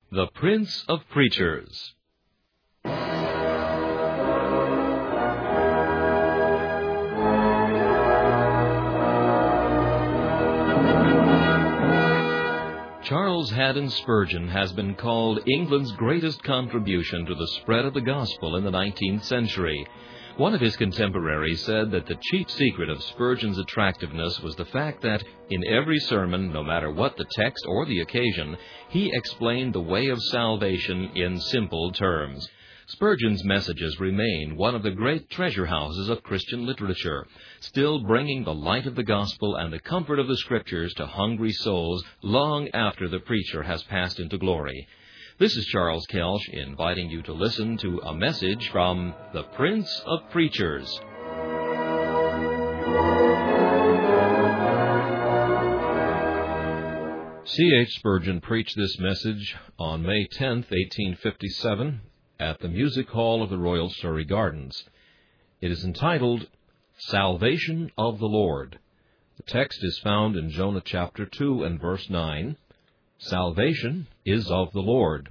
The Prince of Preachers. Charles Haddon Spurgeon has been called England's greatest contribution to the spread of the gospel in the 19th century. One of his contemporaries said that the chief secret of Spurgeon's attractiveness was the fact that, in every sermon, no matter what the text or the occasion, he explained the way of salvation in simple terms. Spurgeon's messages remain one of the great treasure houses of Christian literature, still bringing the light of the gospel and the comfort of the Scriptures to hungry souls long after the preacher has passed into glory. This is Charles Kelsch inviting you to listen to a message from the Prince of Preachers. C.H. Spurgeon preached this message on May 10, 1857, at the Music Hall of the Royal Surrey Gardens. It is entitled, Salvation of the Lord. The text is found in Jonah chapter 2 and verse 9. Salvation is of the Lord.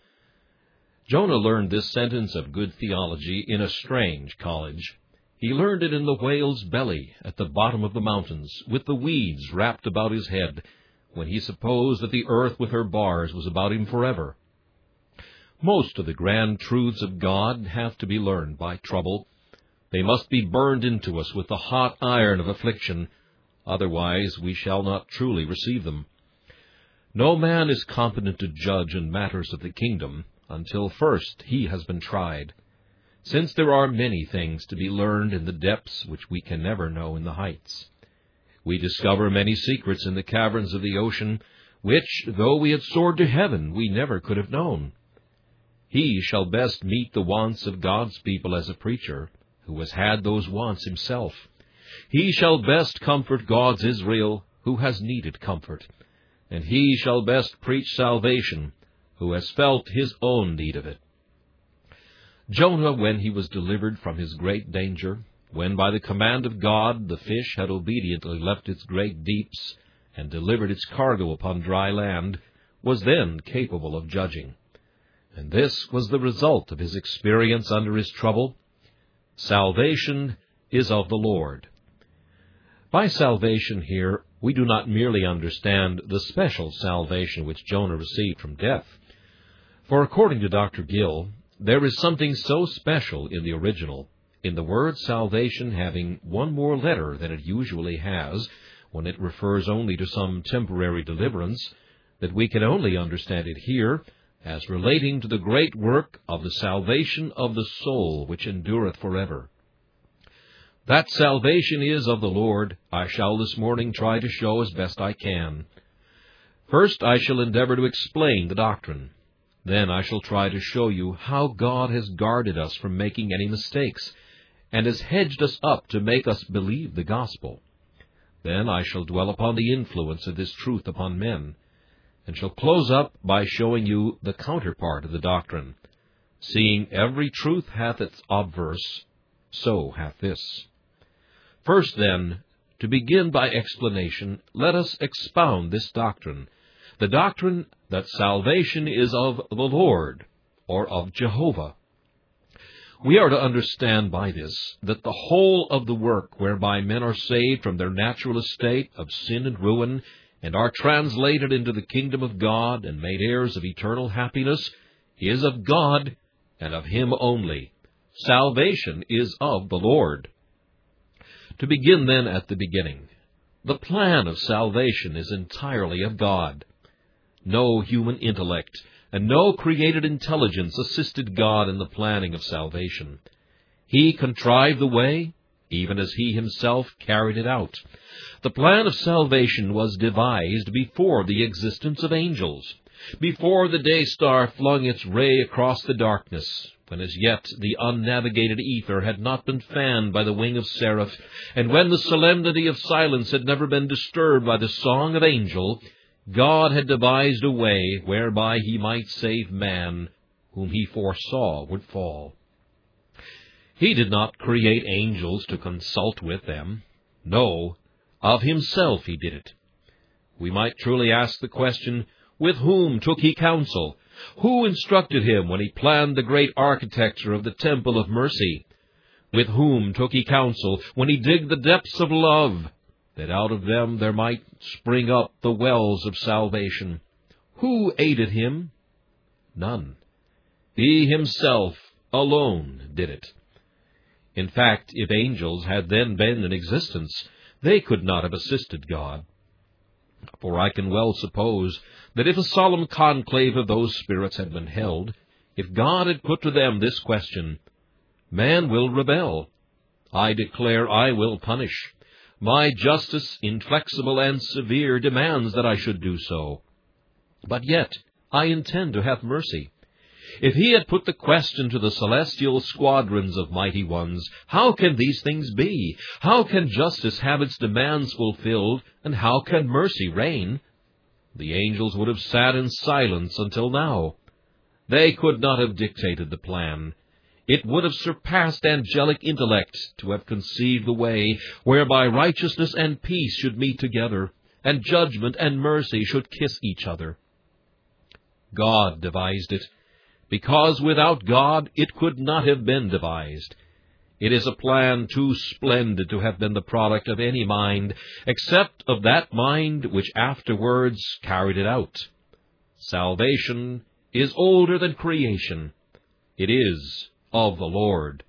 Jonah learned this sentence of good theology in a strange college. He learned it in the whale's belly at the bottom of the mountains, with the weeds wrapped about his head, when he supposed that the earth with her bars was about him forever. Most of the grand truths of God have to be learned by trouble. They must be burned into us with the hot iron of affliction, otherwise we shall not truly receive them. No man is competent to judge in matters of the kingdom until first he has been tried, since there are many things to be learned in the depths which we can never know in the heights. We discover many secrets in the caverns of the ocean, which, though we had soared to heaven, we never could have known. He shall best meet the wants of God's people as a preacher, who has had those wants himself. He shall best comfort God's Israel, who has needed comfort. And he shall best preach salvation, who has felt his own need of it. Jonah, when he was delivered from his great danger, when by the command of God the fish had obediently left its great deeps and delivered its cargo upon dry land, was then capable of judging. And this was the result of his experience under his trouble. Salvation is of the Lord. By salvation here, we do not merely understand the special salvation which Jonah received from death. For according to Dr. Gill, there is something so special in the original, in the word salvation having one more letter than it usually has when it refers only to some temporary deliverance, that we can only understand it here as relating to the great work of the salvation of the soul which endureth forever. That salvation is of the Lord, I shall this morning try to show as best I can. First, I shall endeavor to explain the doctrine. Then I shall try to show you how God has guarded us from making any mistakes, and has hedged us up to make us believe the gospel. Then I shall dwell upon the influence of this truth upon men, and shall close up by showing you the counterpart of the doctrine. Seeing every truth hath its obverse, so hath this. First, then, to begin by explanation, let us expound this doctrine, the doctrine that salvation is of the Lord, or of Jehovah. We are to understand by this that the whole of the work whereby men are saved from their natural estate of sin and ruin, and are translated into the kingdom of God and made heirs of eternal happiness, is of God and of Him only. Salvation is of the Lord. To begin then at the beginning, the plan of salvation is entirely of God. No human intellect and no created intelligence assisted God in the planning of salvation. He contrived the way, even as He Himself carried it out. The plan of salvation was devised before the existence of angels, before the day star flung its ray across the darkness, when as yet the unnavigated ether had not been fanned by the wing of seraph, and when the solemnity of silence had never been disturbed by the song of angel, God had devised a way whereby He might save man, whom He foresaw would fall. He did not create angels to consult with them. No, of Himself He did it. We might truly ask the question, with whom took He counsel? Who instructed him when he planned the great architecture of the temple of mercy? With whom took he counsel when he digged the depths of love, that out of them there might spring up the wells of salvation? Who aided him? None. He himself alone did it. In fact, if angels had then been in existence, they could not have assisted God. For I can well suppose that if a solemn conclave of those spirits had been held, if God had put to them this question, "Man will rebel. I declare I will punish. My justice, inflexible and severe, demands that I should do so. But yet I intend to have mercy." If he had put the question to the celestial squadrons of mighty ones, "How can these things be? How can justice have its demands fulfilled, and how can mercy reign?" the angels would have sat in silence until now. They could not have dictated the plan. It would have surpassed angelic intellect to have conceived the way whereby righteousness and peace should meet together, and judgment and mercy should kiss each other. God devised it, because without God it could not have been devised. It is a plan too splendid to have been the product of any mind, except of that mind which afterwards carried it out. Salvation is older than creation. It is of the Lord.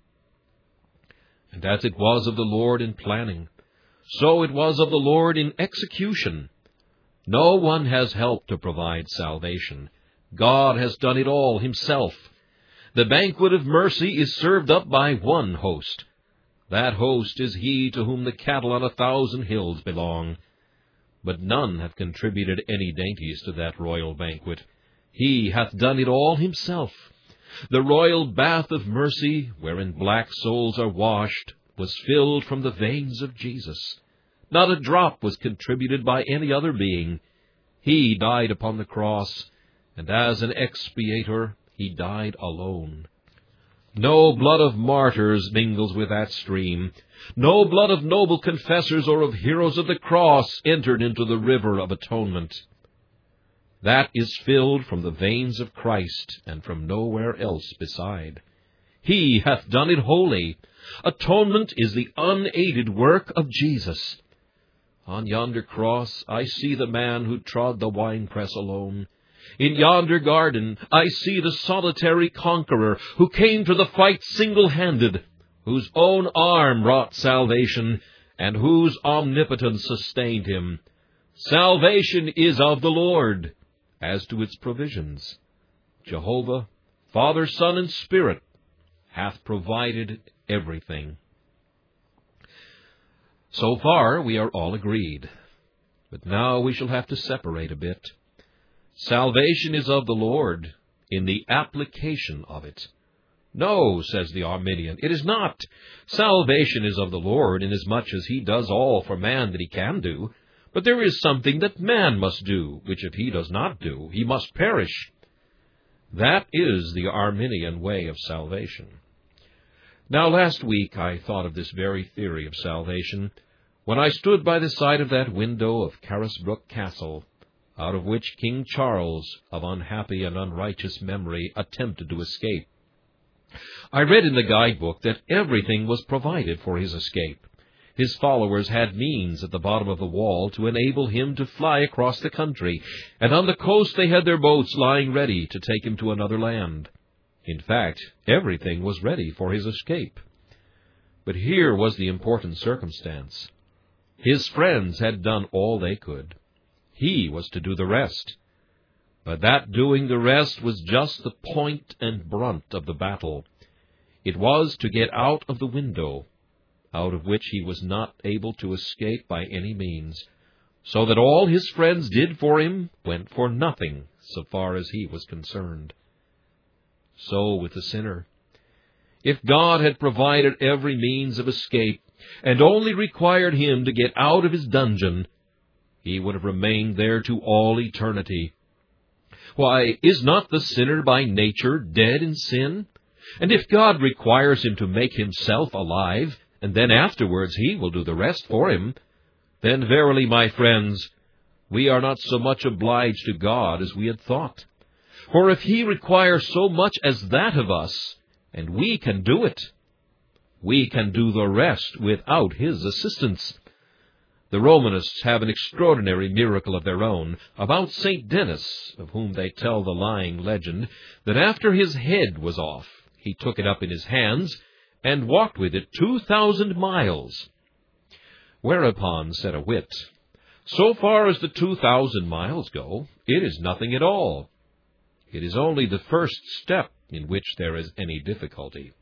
And as it was of the Lord in planning, so it was of the Lord in execution. No one has helped to provide salvation. God has done it all himself. The banquet of mercy is served up by one host. That host is he to whom the cattle on 1,000 hills belong. But none have contributed any dainties to that royal banquet. He hath done it all himself. The royal bath of mercy, wherein black souls are washed, was filled from the veins of Jesus. Not a drop was contributed by any other being. He died upon the cross, and as an expiator he died alone. No blood of martyrs mingles with that stream. No blood of noble confessors or of heroes of the cross entered into the river of atonement. That is filled from the veins of Christ, and from nowhere else beside. He hath done it wholly. Atonement is the unaided work of Jesus. On yonder cross I see the man who trod the winepress alone. In yonder garden I see the solitary conqueror who came to the fight single-handed, whose own arm wrought salvation, and whose omnipotence sustained him. Salvation is of the Lord. As to its provisions, Jehovah, Father, Son, and Spirit, hath provided everything. So far we are all agreed, but now we shall have to separate a bit. Salvation is of the Lord in the application of it. No, says the Arminian, it is not. Salvation is of the Lord inasmuch as he does all for man that he can do. But there is something that man must do, which if he does not do, he must perish. That is the Arminian way of salvation. Now, last week I thought of this very theory of salvation when I stood by the side of that window of Carisbrooke Castle, out of which King Charles, of unhappy and unrighteous memory, attempted to escape. I read in the guidebook that everything was provided for his escape. His followers had means at the bottom of the wall to enable him to fly across the country, and on the coast they had their boats lying ready to take him to another land. In fact, everything was ready for his escape. But here was the important circumstance. His friends had done all they could. He was to do the rest. But that doing the rest was just the point and brunt of the battle. It was to get out of the window, out of which he was not able to escape by any means, so that all his friends did for him went for nothing so far as he was concerned. So with the sinner. If God had provided every means of escape, and only required him to get out of his dungeon, he would have remained there to all eternity. Why, is not the sinner by nature dead in sin? And if God requires him to make himself alive, and then afterwards he will do the rest for him, then verily, my friends, we are not so much obliged to God as we had thought. For if he requires so much as that of us, and we can do it, we can do the rest without his assistance. The Romanists have an extraordinary miracle of their own about St. Denis, of whom they tell the lying legend that after his head was off, he took it up in his hands and walked with it 2,000 miles. Whereupon said a wit, "So far as the 2,000 miles go, it is nothing at all. It is only the first step in which there is any difficulty."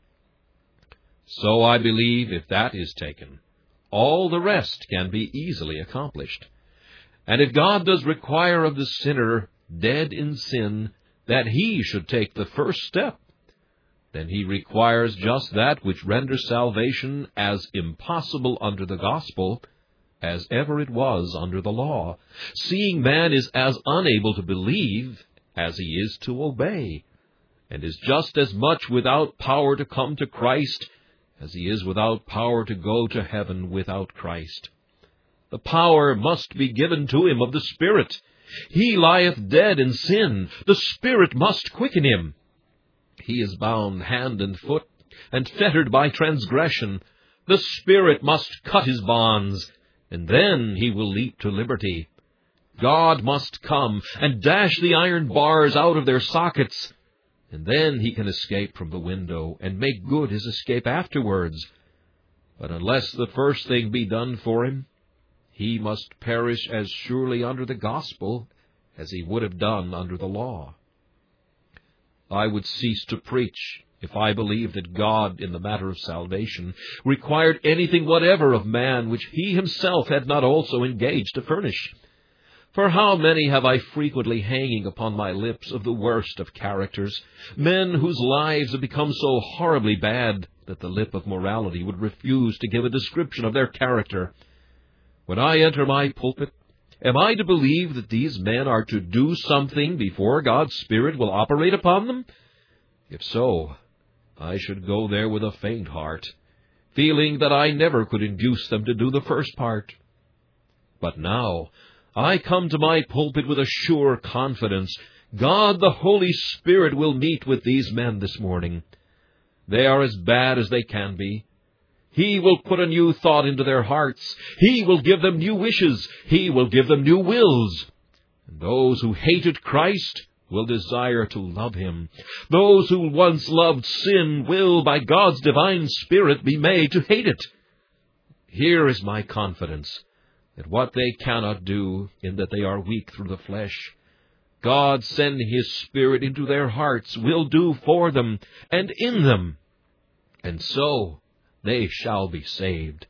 So I believe if that is taken, all the rest can be easily accomplished. And if God does require of the sinner, dead in sin, that he should take the first step, then he requires just that which renders salvation as impossible under the gospel as ever it was under the law, seeing man is as unable to believe as he is to obey, and is just as much without power to come to Christ as he is without power to go to heaven without Christ. The power must be given to him of the Spirit. He lieth dead in sin. The Spirit must quicken him. He is bound hand and foot, and fettered by transgression. The Spirit must cut his bonds, and then he will leap to liberty. God must come and dash the iron bars out of their sockets, and then he can escape from the window and make good his escape afterwards. But unless the first thing be done for him, he must perish as surely under the gospel as he would have done under the law. I would cease to preach if I believed that God, in the matter of salvation, required anything whatever of man which he himself had not also engaged to furnish. For how many have I frequently hanging upon my lips of the worst of characters, men whose lives have become so horribly bad that the lip of morality would refuse to give a description of their character. When I enter my pulpit, am I to believe that these men are to do something before God's Spirit will operate upon them? If so, I should go there with a faint heart, feeling that I never could induce them to do the first part. But now I come to my pulpit with a sure confidence. God the Holy Spirit will meet with these men this morning. They are as bad as they can be. He will put a new thought into their hearts. He will give them new wishes. He will give them new wills. And those who hated Christ will desire to love him. Those who once loved sin will, by God's divine Spirit, be made to hate it. Here is my confidence, that what they cannot do, in that they are weak through the flesh, God, sending his Spirit into their hearts, will do for them and in them. And so they shall be saved.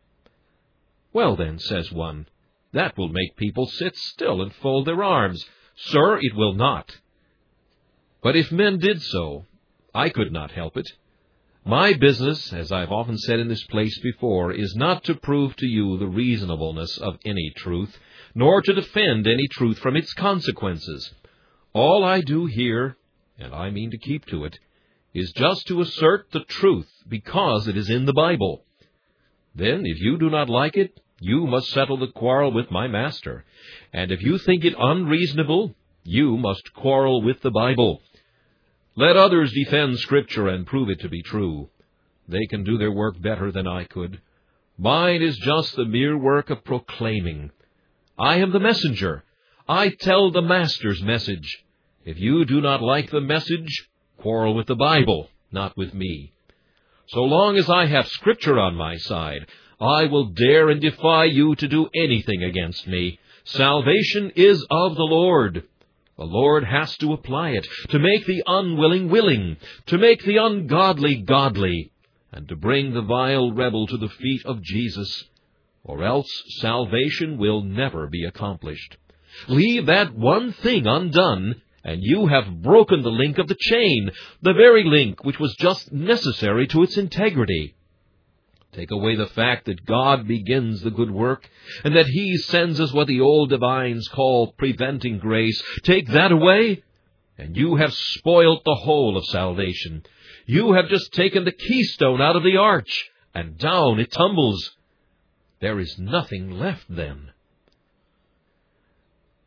Well then, says one, that will make people sit still and fold their arms. Sir, it will not. But if men did so, I could not help it. My business, as I've often said in this place before, is not to prove to you the reasonableness of any truth, nor to defend any truth from its consequences. All I do here, and I mean to keep to it, is just to assert the truth because it is in the Bible. Then, if you do not like it, you must settle the quarrel with my master. And if you think it unreasonable, you must quarrel with the Bible. Let others defend Scripture and prove it to be true. They can do their work better than I could. Mine is just the mere work of proclaiming. I am the messenger. I tell the Master's message. If you do not like the message, quarrel with the Bible, not with me. So long as I have Scripture on my side, I will dare and defy you to do anything against me. Salvation is of the Lord. The Lord has to apply it, to make the unwilling willing, to make the ungodly godly, and to bring the vile rebel to the feet of Jesus, or else salvation will never be accomplished. Leave that one thing undone, and you have broken the link of the chain, the very link which was just necessary to its integrity. Take away the fact that God begins the good work, and that he sends us what the old divines call preventing grace. Take that away, and you have spoilt the whole of salvation. You have just taken the keystone out of the arch, and down it tumbles. There is nothing left then.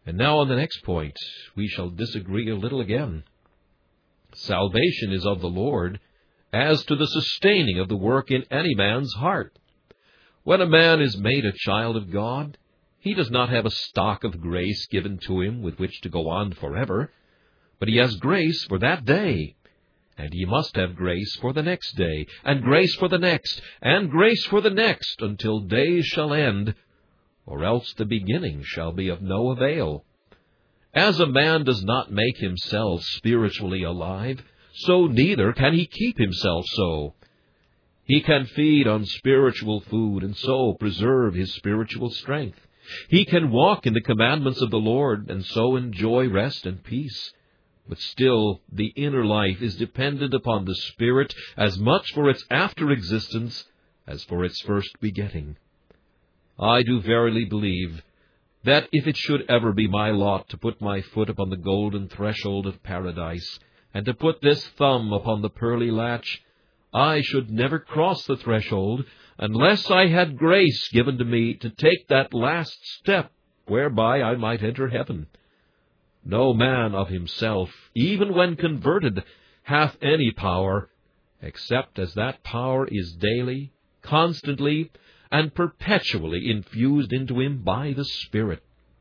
And now on the next point, we shall disagree a little again. Salvation is of the Lord as to the sustaining of the work in any man's heart. When a man is made a child of God, he does not have a stock of grace given to him with which to go on forever, but he has grace for that day, and he must have grace for the next day, and grace for the next, and grace for the next, until days shall end, or else the beginning shall be of no avail. As a man does not make himself spiritually alive, so neither can he keep himself so. He can feed on spiritual food, and so preserve his spiritual strength. He can walk in the commandments of the Lord, and so enjoy rest and peace. But still, the inner life is dependent upon the Spirit as much for its after existence as for its first begetting. I do verily believe that if it should ever be my lot to put my foot upon the golden threshold of paradise, and to put this thumb upon the pearly latch, I should never cross the threshold unless I had grace given to me to take that last step whereby I might enter heaven. No man of himself, even when converted, hath any power, except as that power is daily, constantly, and perpetually infused into him by the Spirit.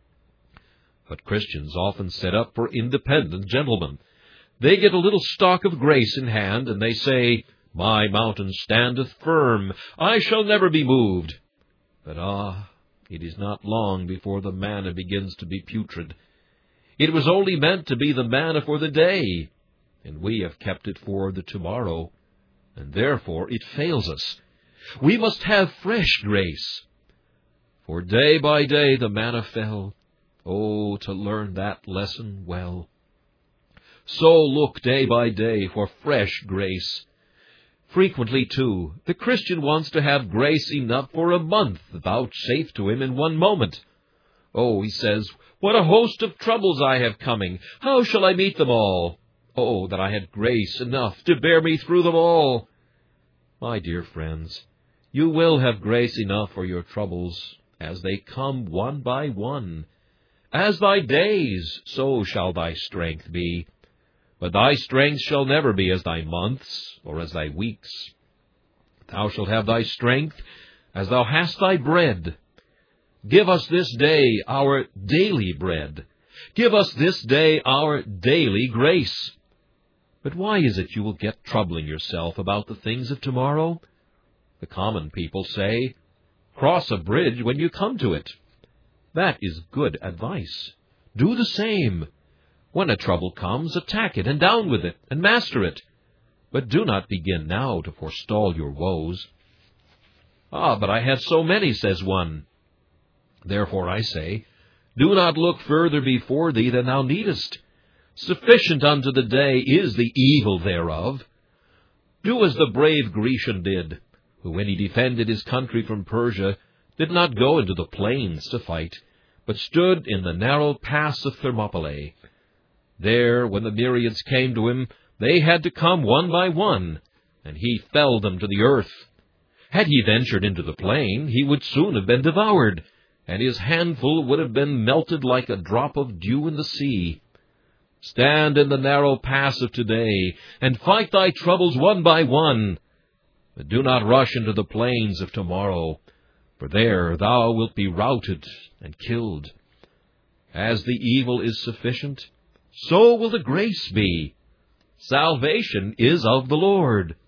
But Christians often set up for independent gentlemen. They get a little stock of grace in hand, and they say, "My mountain standeth firm, I shall never be moved." But it is not long before the manna begins to be putrid. It was only meant to be the manna for the day, and we have kept it for the tomorrow, and therefore it fails us. We must have fresh grace. For day by day the manna fell. Oh, to learn that lesson well. So look day by day for fresh grace. Frequently, too, the Christian wants to have grace enough for a month vouchsafed to him in one moment. Oh, he says, "What a host of troubles I have coming! How shall I meet them all? Oh, that I had grace enough to bear me through them all!" My dear friends, you will have grace enough for your troubles as they come one by one. As thy days, so shall thy strength be. But thy strength shall never be as thy months, or as thy weeks. Thou shalt have thy strength as thou hast thy bread. Give us this day our daily bread. Give us this day our daily grace. But why is it you will get troubling yourself about the things of tomorrow? The common people say, "Cross a bridge when you come to it." That is good advice. Do the same. When a trouble comes, attack it, and down with it, and master it. But do not begin now to forestall your woes. But I have so many, says one. Therefore I say, do not look further before thee than thou needest. Sufficient unto the day is the evil thereof. Do as the brave Grecian did, who when he defended his country from Persia, did not go into the plains to fight, but stood in the narrow pass of Thermopylae. There, when the myriads came to him, they had to come one by one, and he felled them to the earth. Had he ventured into the plain, he would soon have been devoured, and his handful would have been melted like a drop of dew in the sea. Stand in the narrow pass of today, and fight thy troubles one by one. But do not rush into the plains of tomorrow, for there thou wilt be routed and killed. As the evil is sufficient, so will the grace be. Salvation is of the Lord.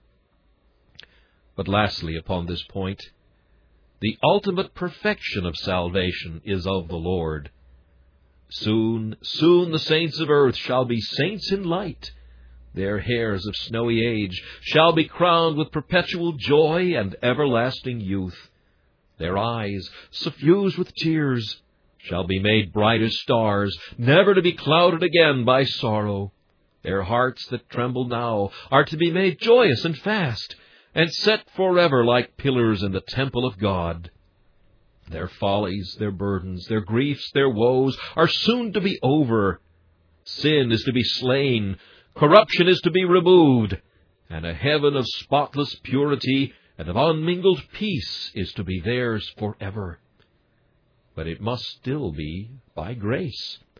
But lastly, upon this point, the ultimate perfection of salvation is of the Lord. Soon the saints of earth shall be saints in light. Their hairs of snowy age shall be crowned with perpetual joy and everlasting youth. Their eyes, suffused with tears, shall be made bright as stars, never to be clouded again by sorrow. Their hearts that tremble now are to be made joyous and fast, and set forever like pillars in the temple of God. Their follies, their burdens, their griefs, their woes are soon to be over. Sin is to be slain, corruption is to be removed, and a heaven of spotless purity and of unmingled peace is to be theirs forever. But it must still be by grace.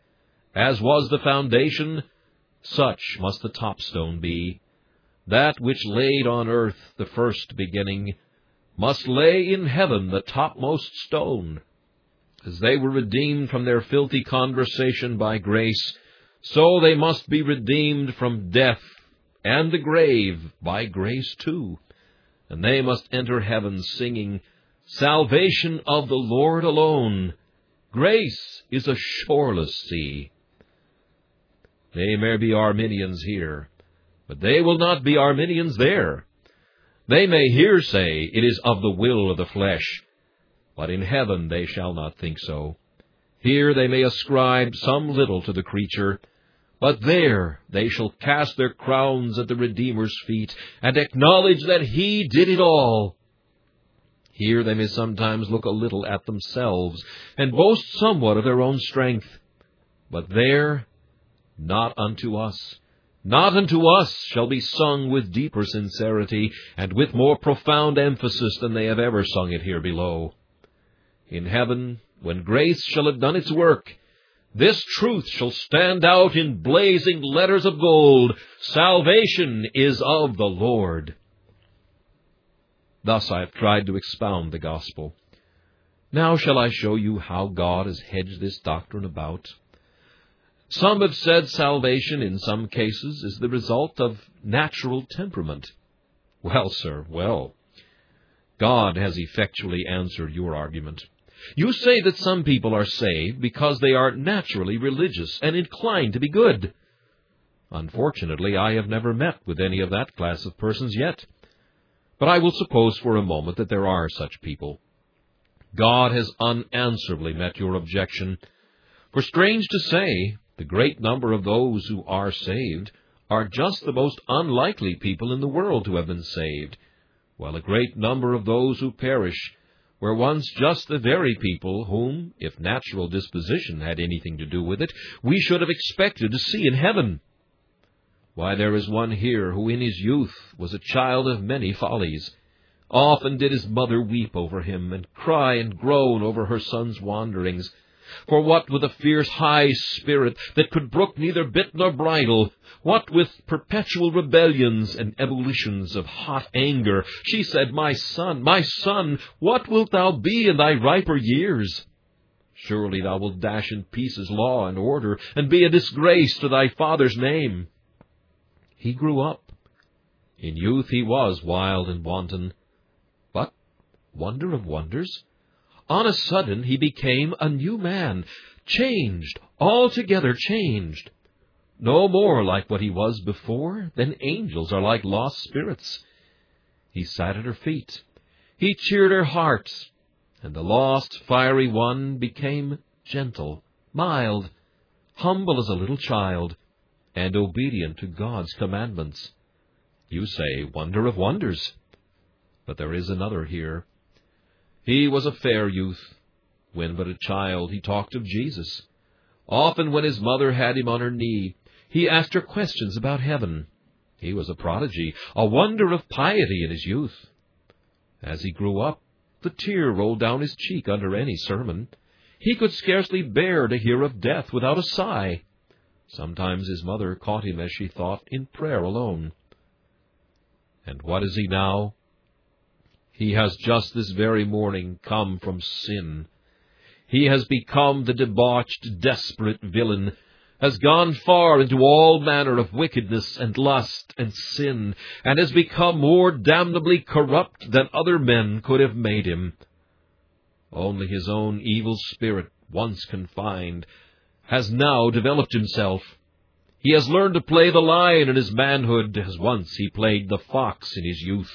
As was the foundation, such must the topstone be. That which laid on earth the first beginning must lay in heaven the topmost stone. As they were redeemed from their filthy conversation by grace, so they must be redeemed from death and the grave by grace too. And they must enter heaven singing, Salvation of the Lord alone. Grace is a shoreless sea. They may be Arminians here, but they will not be Arminians there. They may here say, it is of the will of the flesh, but in heaven they shall not think so. Here they may ascribe some little to the creature, but there they shall cast their crowns at the Redeemer's feet, and acknowledge that He did it all. Here they may sometimes look a little at themselves, and boast somewhat of their own strength. But there, not unto us. Not unto us shall be sung with deeper sincerity, and with more profound emphasis than they have ever sung it here below. In heaven, when grace shall have done its work, this truth shall stand out in blazing letters of gold. Salvation is of the Lord. Thus I have tried to expound the gospel. Now shall I show you how God has hedged this doctrine about. Some have said salvation in some cases is the result of natural temperament. Well, sir, well. God has effectually answered your argument. You say that some people are saved because they are naturally religious and inclined to be good. Unfortunately, I have never met with any of that class of persons yet. But I will suppose for a moment that there are such people. God has unanswerably met your objection. For strange to say, the great number of those who are saved are just the most unlikely people in the world to have been saved, while a great number of those who perish were once just the very people whom, if natural disposition had anything to do with it, we should have expected to see in heaven. Why, there is one here who in his youth was a child of many follies. Often did his mother weep over him, and cry and groan over her son's wanderings. For what with a fierce high spirit that could brook neither bit nor bridle, what with perpetual rebellions and ebullitions of hot anger, she said, my son, what wilt thou be in thy riper years? Surely thou wilt dash in pieces law and order, and be a disgrace to thy father's name. He grew up. In youth he was wild and wanton. But, wonder of wonders, on a sudden he became a new man, changed, altogether changed. No more like what he was before than angels are like lost spirits. He sat at her feet. He cheered her heart, and the lost, fiery one became gentle, mild, humble as a little child, and obedient to God's commandments. You say, wonder of wonders. But there is another here. He was a fair youth. When but a child, he talked of Jesus. Often when his mother had him on her knee, he asked her questions about heaven. He was a prodigy, a wonder of piety in his youth. As he grew up, the tear rolled down his cheek under any sermon. He could scarcely bear to hear of death without a sigh. Sometimes his mother caught him, as she thought, in prayer alone. And what is he now? He has just this very morning come from sin. He has become the debauched, desperate villain, has gone far into all manner of wickedness and lust and sin, and has become more damnably corrupt than other men could have made him. Only his own evil spirit, once confined, has now developed himself. He has learned to play the lion in his manhood, as once he played the fox in his youth.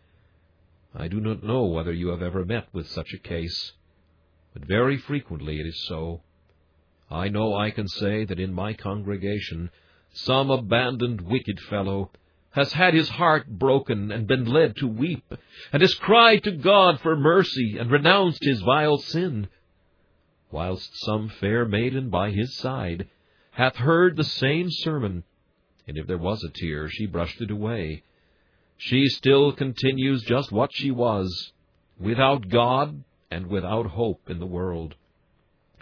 I do not know whether you have ever met with such a case, but very frequently it is so. I know I can say that in my congregation some abandoned wicked fellow has had his heart broken and been led to weep, and has cried to God for mercy and renounced his vile sin, whilst some fair maiden by his side hath heard the same sermon, and if there was a tear, she brushed it away. She still continues just what she was, without God and without hope in the world.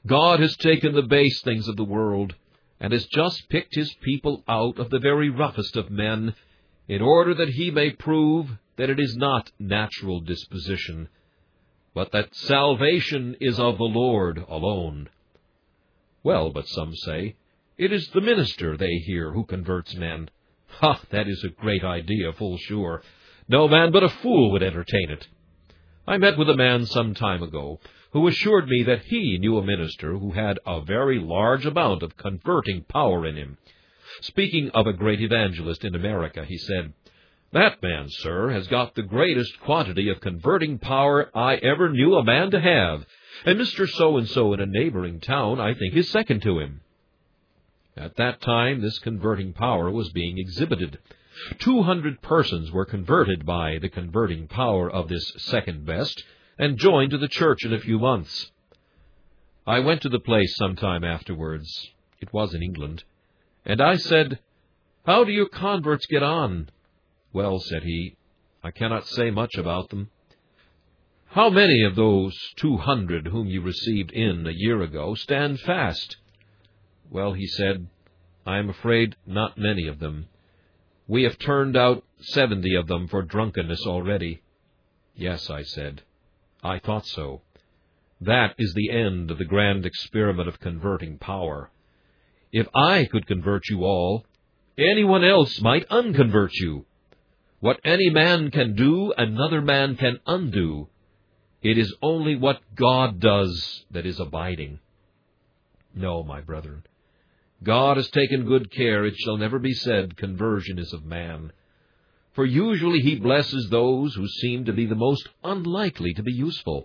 God has taken the base things of the world, and has just picked his people out of the very roughest of men, in order that he may prove that it is not natural disposition, but that salvation is of the Lord alone. Well, but some say, it is the minister they hear who converts men. Ha, that is a great idea, full sure. No man but a fool would entertain it. I met with a man some time ago who assured me that he knew a minister who had a very large amount of converting power in him. Speaking of a great evangelist in America, he said, "That man, sir, has got the greatest quantity of converting power I ever knew a man to have, and Mr. So-and-so in a neighboring town, I think, is second to him." At that time, this converting power was being exhibited. 200 persons were converted by the converting power of this second best, and joined to the church in a few months. I went to the place some time afterwards. It was in England. And I said, "How do your converts get on?" "Well," said he, "I cannot say much about them." "How many of those 200 whom you received in a year ago stand fast?" "Well," he said, "I am afraid not many of them. We have turned out 70 of them for drunkenness already." "Yes," I said, "I thought so. That is the end of the grand experiment of converting power. If I could convert you all, anyone else might unconvert you. What any man can do, another man can undo. It is only what God does that is abiding. No, my brethren, God has taken good care it shall never be said conversion is of man. For usually he blesses those who seem to be the most unlikely to be useful.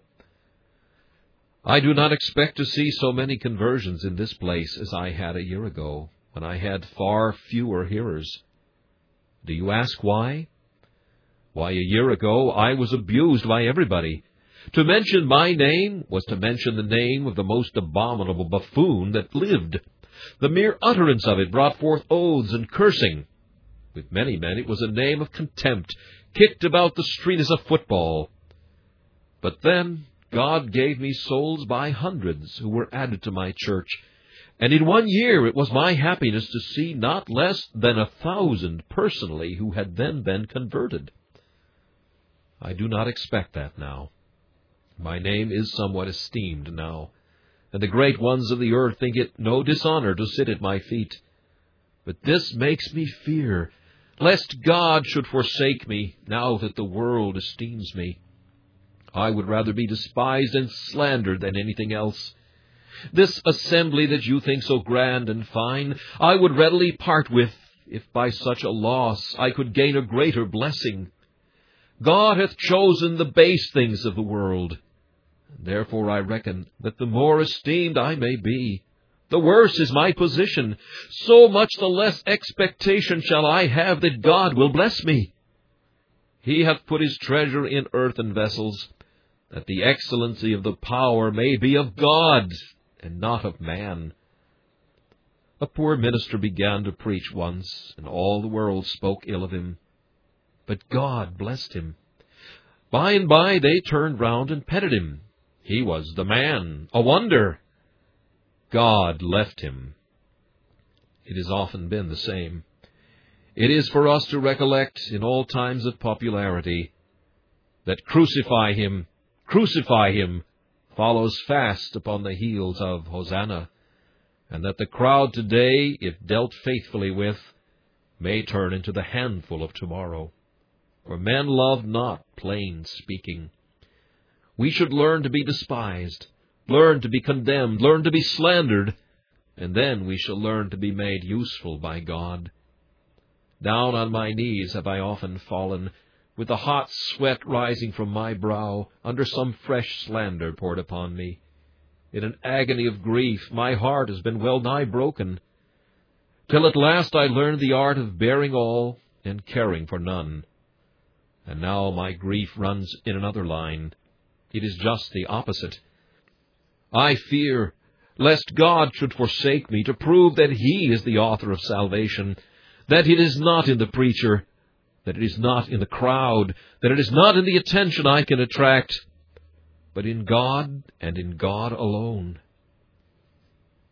I do not expect to see so many conversions in this place as I had a year ago, when I had far fewer hearers. Do you ask why? Why, a year ago I was abused by everybody. To mention my name was to mention the name of the most abominable buffoon that lived. The mere utterance of it brought forth oaths and cursing. With many men it was a name of contempt, kicked about the street as a football. But then God gave me souls by hundreds who were added to my church, and in 1 year it was my happiness to see not less than 1,000 personally who had then been converted. I do not expect that now. My name is somewhat esteemed now, and the great ones of the earth think it no dishonor to sit at my feet. But this makes me fear, lest God should forsake me, now that the world esteems me. I would rather be despised and slandered than anything else. This assembly that you think so grand and fine, I would readily part with, if by such a loss I could gain a greater blessing. God hath chosen the base things of the world. Therefore I reckon that the more esteemed I may be, the worse is my position, so much the less expectation shall I have that God will bless me. He hath put his treasure in earthen vessels, that the excellency of the power may be of God, and not of man. A poor minister began to preach once, and all the world spoke ill of him. But God blessed him. By and by they turned round and petted him. He was the man, a wonder. God left him. It has often been the same. It is for us to recollect in all times of popularity that crucify him follows fast upon the heels of Hosanna, and that the crowd today, if dealt faithfully with, may turn into the handful of tomorrow. For men love not plain speaking. We should learn to be despised, learn to be condemned, learn to be slandered, and then we shall learn to be made useful by God. Down on my knees have I often fallen, with the hot sweat rising from my brow, under some fresh slander poured upon me. In an agony of grief, my heart has been well nigh broken, till at last I learned the art of bearing all and caring for none. And now my grief runs in another line. It is just the opposite. I fear lest God should forsake me to prove that He is the author of salvation, that it is not in the preacher, that it is not in the crowd, that it is not in the attention I can attract, but in God and in God alone.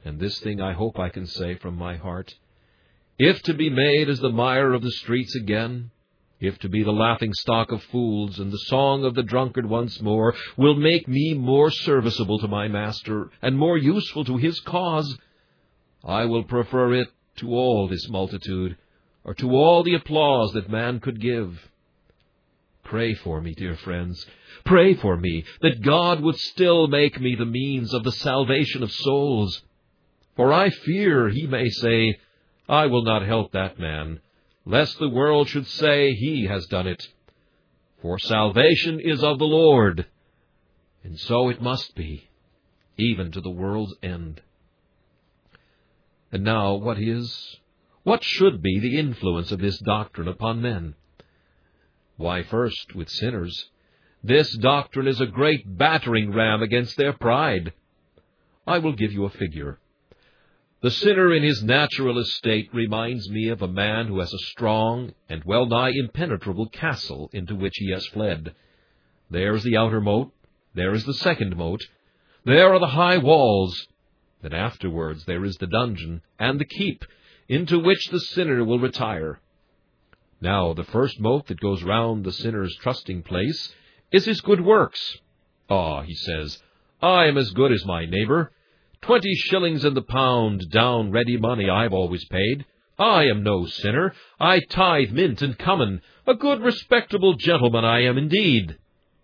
and this thing I hope I can say from my heart, if to be made as the mire of the streets again, if to be the laughing-stock of fools and the song of the drunkard once more will make me more serviceable to my Master and more useful to his cause, I will prefer it to all this multitude, or to all the applause that man could give. Pray for me, dear friends, pray for me, that God would still make me the means of the salvation of souls. For I fear he may say, I will not help that man, lest the world should say he has done it. For salvation is of the Lord, and so it must be, even to the world's end. And now, what should be the influence of this doctrine upon men? Why, first, with sinners, this doctrine is a great battering ram against their pride. I will give you a figure. The sinner in his natural estate reminds me of a man who has a strong and well-nigh impenetrable castle into which he has fled. There is the outer moat, there is the second moat, there are the high walls, then afterwards there is the dungeon and the keep, into which the sinner will retire. Now the first moat that goes round the sinner's trusting place is his good works. Ah, he says, I am as good as my neighbor. 20 shillings in the pound, down ready money I've always paid. I am no sinner. I tithe mint and cummin. A good respectable gentleman I am indeed.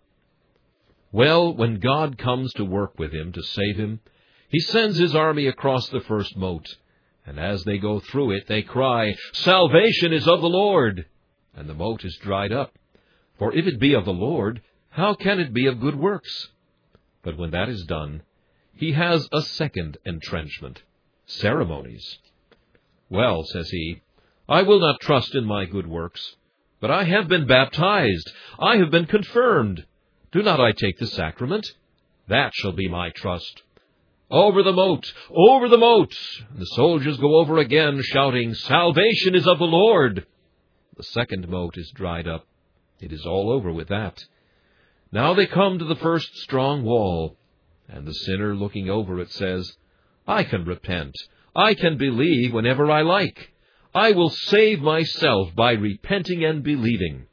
Well, when God comes to work with him, to save him, he sends his army across the first moat, and as they go through it, they cry, Salvation is of the Lord! And the moat is dried up. For if it be of the Lord, how can it be of good works? But when that is done, he has a second entrenchment, ceremonies. Well, says he, I will not trust in my good works, but I have been baptized, I have been confirmed. Do not I take the sacrament? That shall be my trust. Over the moat, over the moat! And the soldiers go over again, shouting, Salvation is of the Lord! The second moat is dried up. It is all over with that. Now they come to the first strong wall, and the sinner looking over it says, I can repent. I can believe whenever I like. I will save myself by repenting and believing.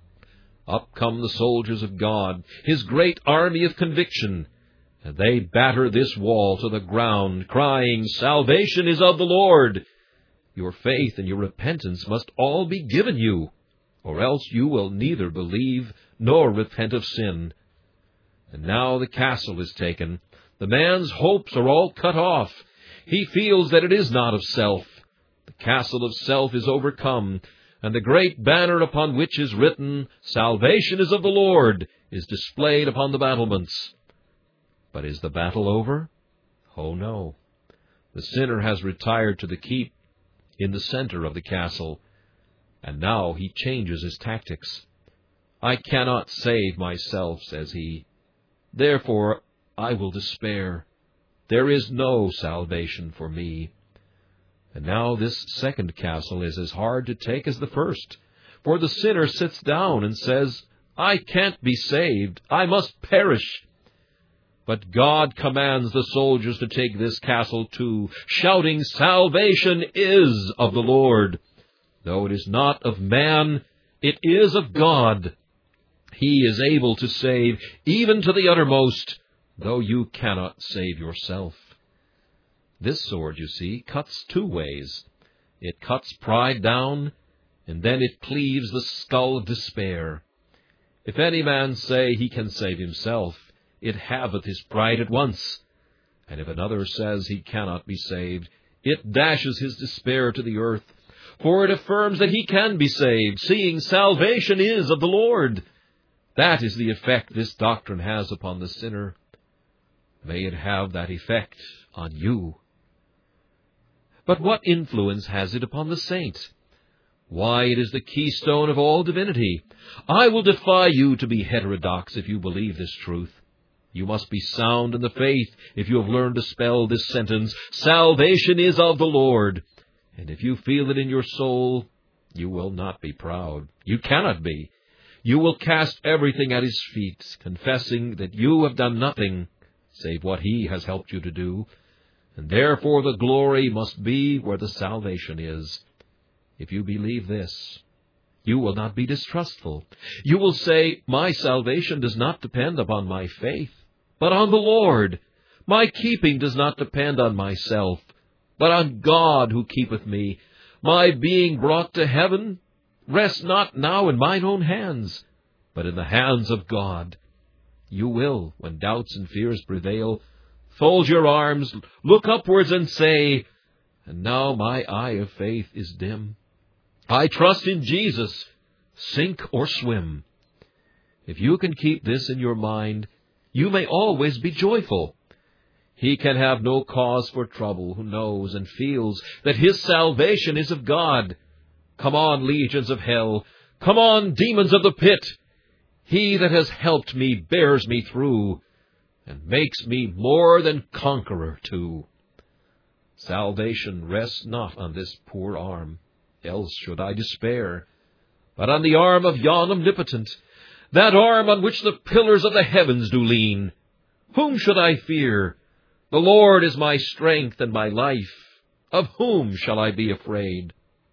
Up come the soldiers of God, his great army of conviction, and they batter this wall to the ground, crying, Salvation is of the Lord! Your faith and your repentance must all be given you, or else you will neither believe nor repent of sin. And now the castle is taken. The man's hopes are all cut off. He feels that it is not of self. The castle of self is overcome, and the great banner upon which is written, Salvation is of the Lord, is displayed upon the battlements. But is the battle over? Oh, no. The sinner has retired to the keep in the center of the castle, and now he changes his tactics. I cannot save myself, says he. Therefore I will despair. There is no salvation for me. And now this second castle is as hard to take as the first, for the sinner sits down and says, I can't be saved. I must perish. But God commands the soldiers to take this castle too, shouting, Salvation is of the Lord. Though it is not of man, it is of God. He is able to save even to the uttermost, though you cannot save yourself. This sword, you see, cuts two ways. It cuts pride down, and then it cleaves the skull of despair. If any man say he can save himself, it haveth his pride at once. And if another says he cannot be saved, it dashes his despair to the earth. For it affirms that he can be saved, seeing salvation is of the Lord. That is the effect this doctrine has upon the sinner. May it have that effect on you. But what influence has it upon the saint? Why, it is the keystone of all divinity. I will defy you to be heterodox if you believe this truth. You must be sound in the faith if you have learned to spell this sentence, Salvation is of the Lord. And if you feel it in your soul, you will not be proud. You cannot be. You will cast everything at his feet, confessing that you have done nothing save what he has helped you to do, and therefore the glory must be where the salvation is. If you believe this, you will not be distrustful. You will say, my salvation does not depend upon my faith, but on the Lord. My keeping does not depend on myself, but on God who keepeth me. My being brought to heaven rests not now in mine own hands, but in the hands of God. You will, when doubts and fears prevail, fold your arms, look upwards, and say, and now my eye of faith is dim. I trust in Jesus, sink or swim. If you can keep this in your mind, you may always be joyful. He can have no cause for trouble who knows and feels that his salvation is of God. Come on, legions of hell. Come on, demons of the pit. He that has helped me bears me through, and makes me more than conqueror too. Salvation rests not on this poor arm, else should I despair, but on the arm of yon Omnipotent, that arm on which the pillars of the heavens do lean. Whom should I fear? The Lord is my strength and my life. Of whom shall I be afraid?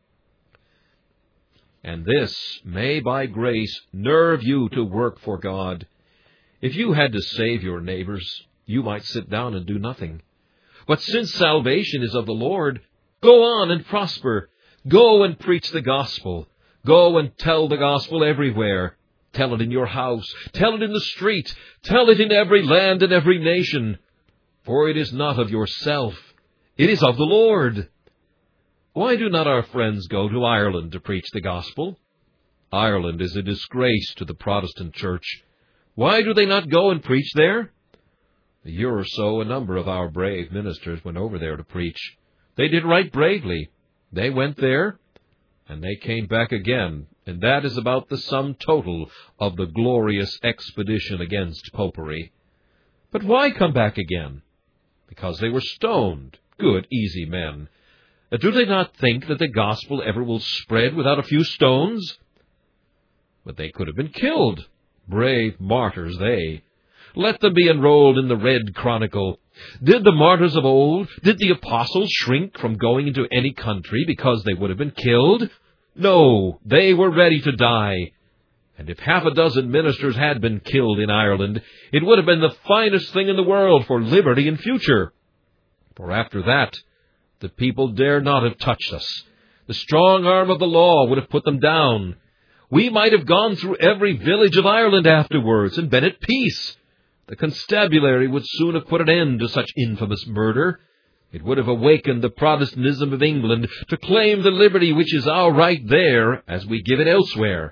And this may by grace nerve you to work for God. If you had to save your neighbors, you might sit down and do nothing. But since salvation is of the Lord, go on and prosper. Go and preach the gospel. Go and tell the gospel everywhere. Tell it in your house. Tell it in the street. Tell it in every land and every nation. For it is not of yourself. It is of the Lord. Why do not our friends go to Ireland to preach the gospel? Ireland is a disgrace to the Protestant church. Why do they not go and preach there? A year or so, a number of our brave ministers went over there to preach. They did right bravely. They went there, and they came back again, and that is about the sum total of the glorious expedition against popery. But why come back again? Because they were stoned. Good, easy men. Do they not think that the gospel ever will spread without a few stones? But they could have been killed. Brave martyrs they. Let them be enrolled in the Red Chronicle. Did the martyrs of old, did the apostles shrink from going into any country because they would have been killed? No, they were ready to die. And if half a dozen ministers had been killed in Ireland, it would have been the finest thing in the world for liberty in future. For after that, the people dare not have touched us. The strong arm of the law would have put them down. We might have gone through every village of Ireland afterwards and been at peace. The constabulary would soon have put an end to such infamous murder. It would have awakened the Protestantism of England to claim the liberty which is our right there as we give it elsewhere.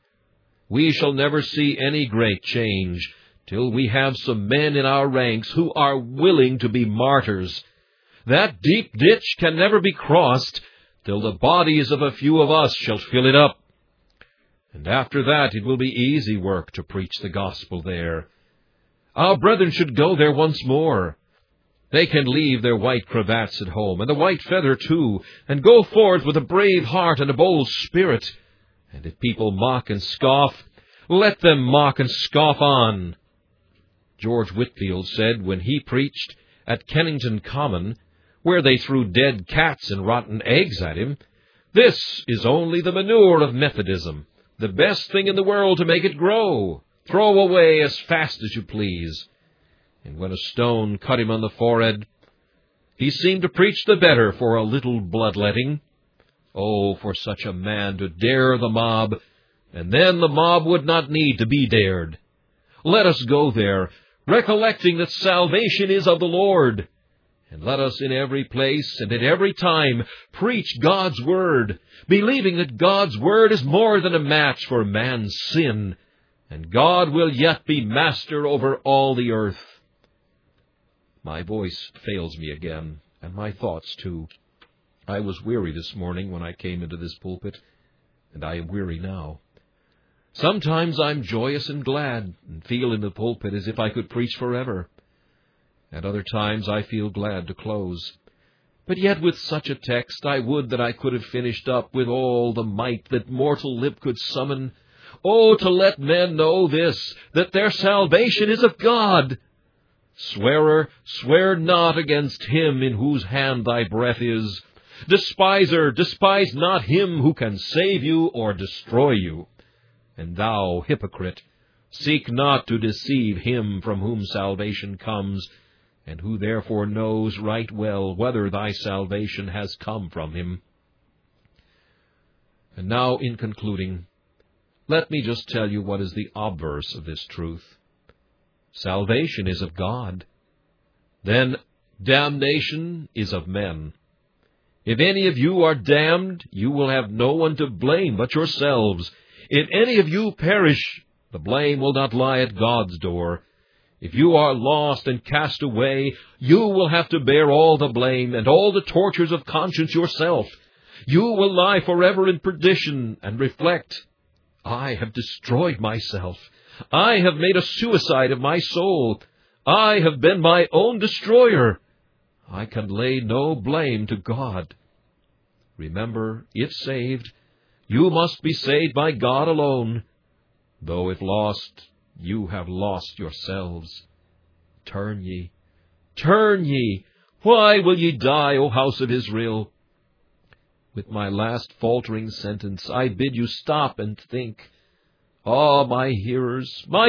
We shall never see any great change till we have some men in our ranks who are willing to be martyrs. That deep ditch can never be crossed till the bodies of a few of us shall fill it up. And after that it will be easy work to preach the gospel there. Our brethren should go there once more. They can leave their white cravats at home, and the white feather too, and go forth with a brave heart and a bold spirit. And if people mock and scoff, let them mock and scoff on. George Whitefield said when he preached at Kennington Common, where they threw dead cats and rotten eggs at him, "This is only the manure of Methodism, the best thing in the world to make it grow. Throw away as fast as you please." And when a stone cut him on the forehead, he seemed to preach the better for a little bloodletting. Oh, for such a man to dare the mob, and then the mob would not need to be dared. Let us go there, recollecting that salvation is of the Lord. And let us in every place and at every time preach God's word, believing that God's word is more than a match for man's sin, and God will yet be master over all the earth. My voice fails me again, and my thoughts too. I was weary this morning when I came into this pulpit, and I am weary now. Sometimes I'm joyous and glad, and feel in the pulpit as if I could preach forever. At other times I feel glad to close. But yet with such a text I would that I could have finished up with all the might that mortal lip could summon. Oh, to let men know this, that their salvation is of God. Swearer, swear not against him in whose hand thy breath is. Despiser, despise not him who can save you or destroy you. And thou, hypocrite, seek not to deceive him from whom salvation comes, and who therefore knows right well whether thy salvation has come from him. And now, in concluding, let me just tell you what is the obverse of this truth. Salvation is of God. Then damnation is of men. If any of you are damned, you will have no one to blame but yourselves. If any of you perish, the blame will not lie at God's door. If you are lost and cast away, you will have to bear all the blame and all the tortures of conscience yourself. You will lie forever in perdition and reflect, I have destroyed myself. I have made a suicide of my soul. I have been my own destroyer. I can lay no blame to God. Remember, if saved, you must be saved by God alone. Though if lost, you have lost yourselves. Turn ye, turn ye. Why will ye die, O house of Israel? With my last faltering sentence, I bid you stop and think. Ah, my hearers,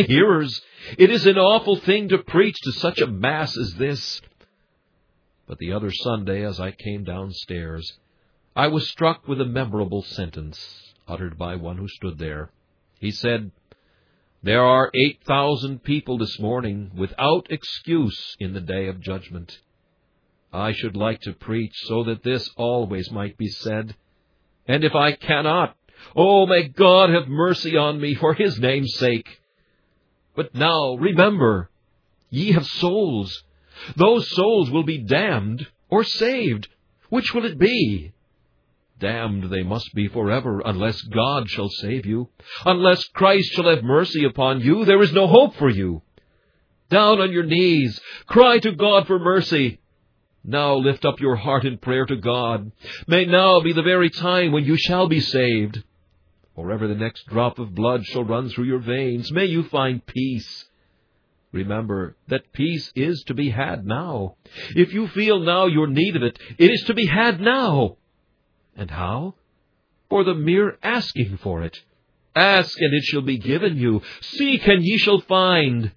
it is an awful thing to preach to such a mass as this. But the other Sunday, as I came downstairs, I was struck with a memorable sentence uttered by one who stood there. He said, There are 8,000 people this morning without excuse in the day of judgment. I should like to preach so that this always might be said. And if I cannot, oh, may God have mercy on me for his name's sake. But now, remember, ye have souls. Those souls will be damned or saved. Which will it be? Damned they must be forever, unless God shall save you. Unless Christ shall have mercy upon you, there is no hope for you. Down on your knees, cry to God for mercy. Now lift up your heart in prayer to God. May now be the very time when you shall be saved. Or ever the next drop of blood shall run through your veins, may you find peace. Remember that peace is to be had now. If you feel now your need of it, it is to be had now. And how? For the mere asking for it. Ask, and it shall be given you. Seek, and ye shall find.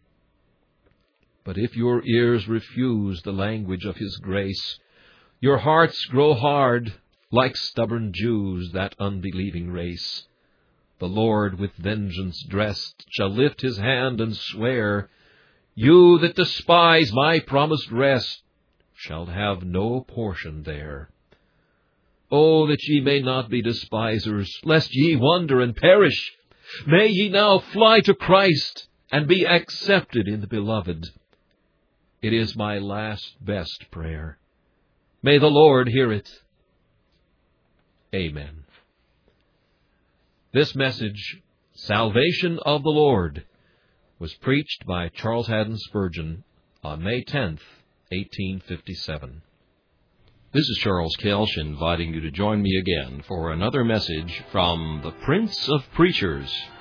But if your ears refuse the language of his grace, your hearts grow hard, like stubborn Jews, that unbelieving race. The Lord with vengeance dressed shall lift his hand and swear, You that despise my promised rest shall have no portion there. Oh, that ye may not be despisers, lest ye wander and perish. May ye now fly to Christ and be accepted in the Beloved. It is my last best prayer. May the Lord hear it. Amen. This message, Salvation of the Lord, was preached by Charles Haddon Spurgeon on May 10th, 1857. This is Charles Kelsch inviting you to join me again for another message from the Prince of Preachers,